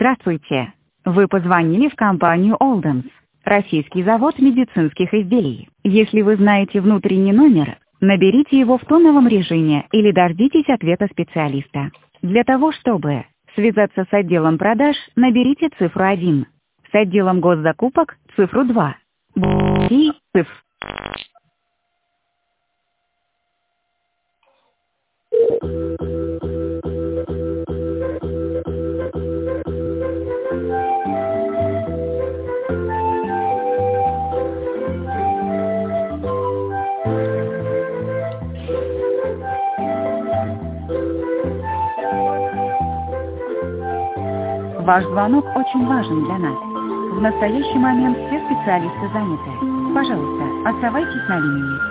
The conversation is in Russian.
Здравствуйте. Вы позвонили в компанию Олденс, российский завод медицинских изделий. Если вы знаете внутренний номер, наберите его в тоновом режиме или дождитесь ответа специалиста. Для того, чтобы связаться с отделом продаж, наберите цифру 1. С отделом госзакупок – цифру 2. Цифру. Ваш звонок очень важен для нас. В настоящий момент все специалисты заняты. Пожалуйста, оставайтесь на линии.